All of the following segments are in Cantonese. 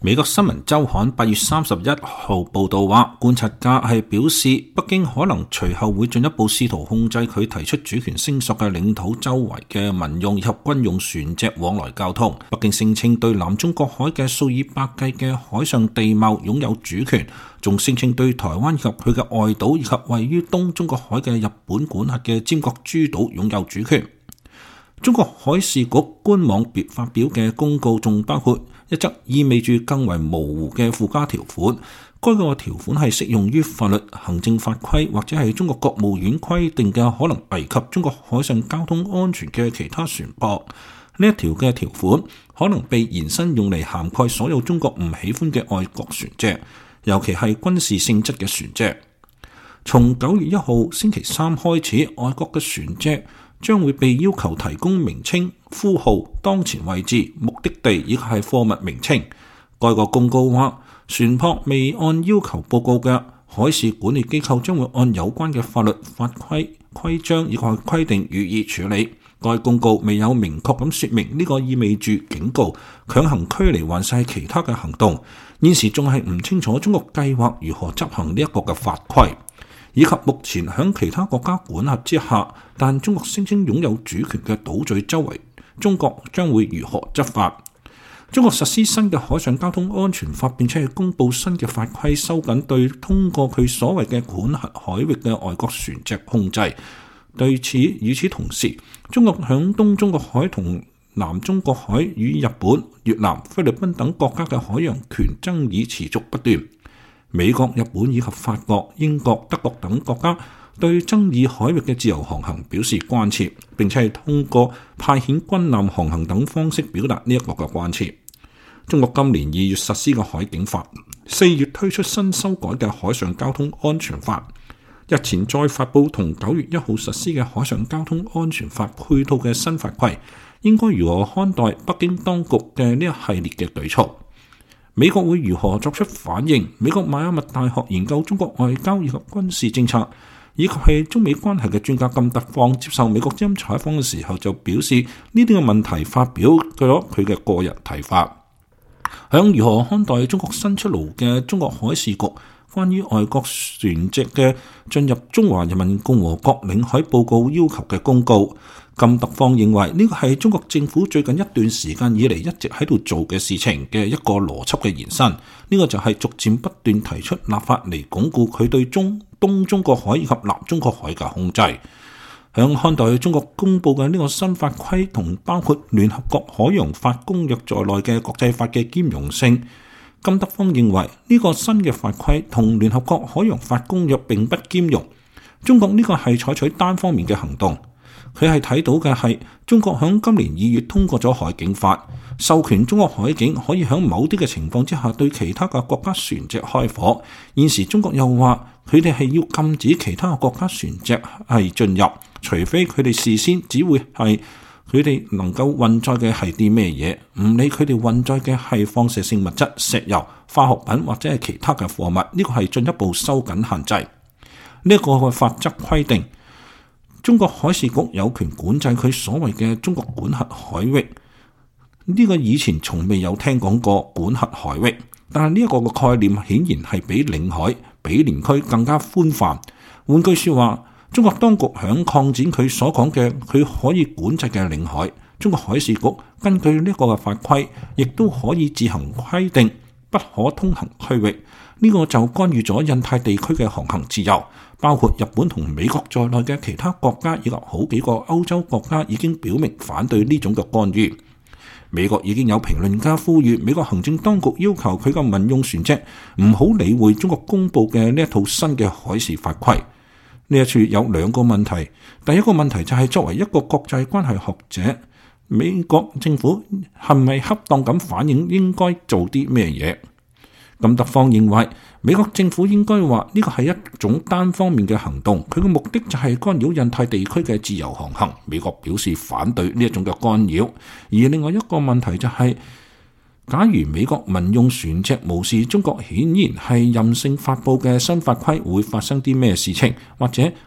美國新聞週刊8月31號報道話，觀察家係表示，北京可能隨後會進一步試圖控制佢提出主權聲索嘅領土周圍嘅民用以及軍用船隻往來交通。北京聲稱對南中國海嘅數以百計嘅海上地貌擁有主權，仲聲稱對台灣以及佢嘅外島以及位於東中國海嘅日本管轄嘅尖閣諸島擁有主權。中國海事局官網發表嘅公告仲包括一則意味住更為模糊嘅附加條款，該個條款係適用於法律、行政法規或者係中國國務院規定嘅可能危及中國海上交通安全嘅其他船舶。呢一條嘅條款可能被延伸用嚟涵蓋所有中國唔喜歡嘅外國船隻，尤其係軍事性質嘅船隻。從9月1號星期三開始，外國嘅船隻將會被要求提供名稱、呼號、當前位置、目的地以及係貨物名稱。該個公告話，船舶未按要求報告嘅，海事管理機構將會按有關嘅法律法規、規章以及規定予以處理。該公告未有明確咁說明呢個意味住警告、強行驅離還是其他嘅行動。現時仲係唔清楚中國計劃如何執行呢一個嘅法規，以及目前響其他國家管轄之下，但中國聲稱擁有主權嘅島嶼周圍，中國將會如何執法？中國實施新嘅海上交通安全法，並且係公布新嘅法規，收緊對通過佢所謂嘅管轄海域嘅外國船隻控制。與此同時，中國響東中國海同南中國海與日本、越南、菲律賓等國家嘅海洋權爭議持續不斷。美國、日本以及法國、英國、德國等國家對爭議海域嘅自由航行表示關切，並且係通過派遣軍艦航行等方式表達呢一個嘅關切。中國今年2月實施嘅海警法，4月推出新修改嘅海上交通安全法，日前再發布同9月1號實施嘅海上交通安全法配套嘅新法規，應該如何看待北京當局嘅呢一系列嘅舉措？美國會如何作出反應？美國邁阿密大學研究中國外交以及軍事政策以及係中美關係嘅專家金德放接受美國之音採訪嘅時候就表示，呢啲嘅問題發表咗佢嘅個人睇法。響如何看待中國新出爐嘅中國海事局關於外國船隻嘅進入中華人民共和國領海報告要求嘅公告，金德芳認為呢個係中國政府最近一段時間以嚟一直喺度做嘅事情嘅一個邏輯嘅延伸。呢個就係逐漸不斷提出立法嚟鞏固佢對東中國海以及南中國海嘅控制。響看待中國公布嘅呢個新法規同包括聯合國海洋法公約在內嘅國際法嘅兼容性，金德芳認為呢個新嘅法規同聯合國海洋法公約並不兼容。中國呢個係採取單方面嘅行動。佢係睇到嘅係中國響今年2月通過咗海警法，授權中國海警可以響某啲嘅情況之下對其他嘅國家船隻開火。現時中國又話佢哋係要禁止其他國家船隻係進入，除非佢哋事先只會係佢哋能夠運載嘅係啲咩嘢，唔理佢哋運載嘅係放射性物質、石油、化學品或者係其他嘅貨物。呢個係進一步收緊限制。呢一個嘅法則規定，中國海事局有權管制佢所謂嘅中國管轄海域。呢個以前從未有聽講過管轄海域，但係呢一個嘅概念顯然係比領海、比連區更加寬泛。換句說話，中國當局響擴展佢所講嘅佢可以管制嘅領海，中國海事局根據呢個嘅法規，亦都可以自行規定不可通行區域。呢個就干預咗印太地區嘅航行自由，包括日本同美國在內嘅其他國家以及好幾個歐洲國家已經表明反對呢種嘅干預。美國已經有評論家呼籲美國行政當局要求佢嘅民用船隻唔好理會中國公布嘅呢一套新嘅海事法規。呢一處有兩個問題，第一個問題就係作為一個國際關係學者，美國政府係咪恰當咁反映應該做啲咩嘢？金德芳認為美國政府應該話呢個係一種單方面嘅行動，佢嘅目的就係干擾印太地區嘅自由航行。美國表示反對呢一種嘅干擾。而另外一個問題就係，假如美國民用船隻無視中國顯然係任性發佈嘅新法規，會發生啲咩事情？或者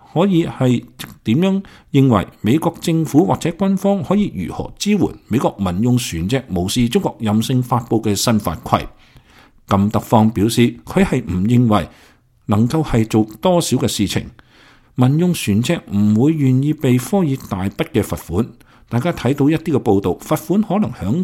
可以係點樣認為美國政府或者軍方可以如何支援美國民用船隻無視中國任性發布嘅新法規。金德芳表示，佢係唔認為能夠係做多少嘅事情，民用船隻唔會願意被科以大筆嘅罰款。大家睇到一啲嘅報道，罰款可能響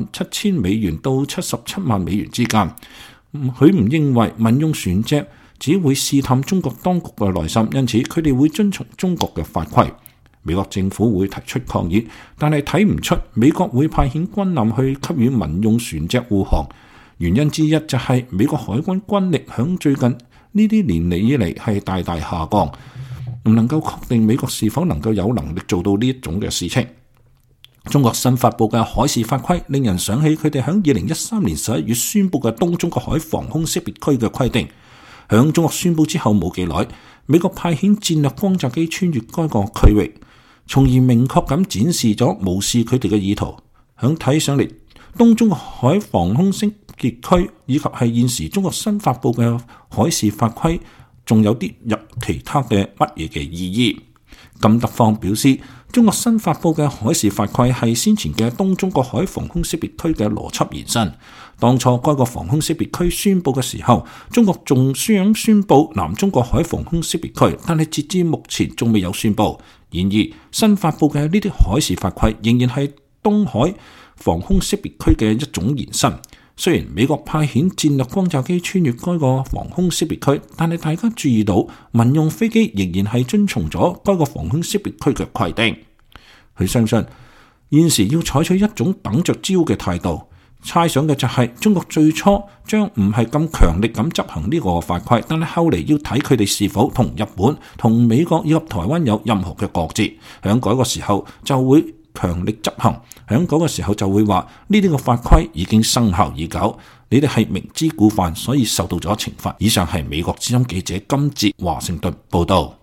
$77,000到$77萬之間。佢唔認為民用船隻只會試探中國當局嘅內心，因此佢哋會遵從中國嘅法規。美國政府會提出抗議，但係睇唔出美國會派遣軍艦去給予民用船隻護航。原因之一就係美國海軍軍力響最近呢啲年嚟以嚟係大大下降，唔能夠確定美國是否能夠有能力做到呢一種嘅事情。中國新發布嘅海事法規令人想起佢哋響2013年11月宣布嘅東中國海防空識別區嘅規定。響中國宣布之後冇幾耐，美國派遣戰略光襲機穿越該個區域，從而明確咁展示咗無視佢哋嘅意圖。響睇上嚟，東中國海防空識別區以及係現時中國新發布嘅海事法規，仲有啲入其他嘅乜嘢嘅意義。金德芳表示，中國新發布嘅海事法規係先前嘅東中國海防空識別區嘅邏輯延伸。當初該個防空識別區宣布嘅時候，中國仲想宣布南中國海防空識別區，但係截至目前仲未有宣布。然而，新發布嘅呢啲海事法規仍然係東海防空識別區嘅一種延伸。雖然美國派遣戰略光襲機穿越該個防空識別區，但係大家注意到民用飛機仍然係遵從咗該個防空識別區嘅規定。佢相信現時要採取一種等着招嘅態度，猜想嘅就係中國最初將唔係咁強力咁執行呢個法規，但係後嚟要睇佢哋是否同日本、同美國以及台灣有任何嘅過節，響嗰個時候就會強力執行，響嗰個時候就會話呢啲個法規已經生效已久，你哋係明知故犯，所以受到咗懲罰。以上係美國之音記者金哲華盛頓報道。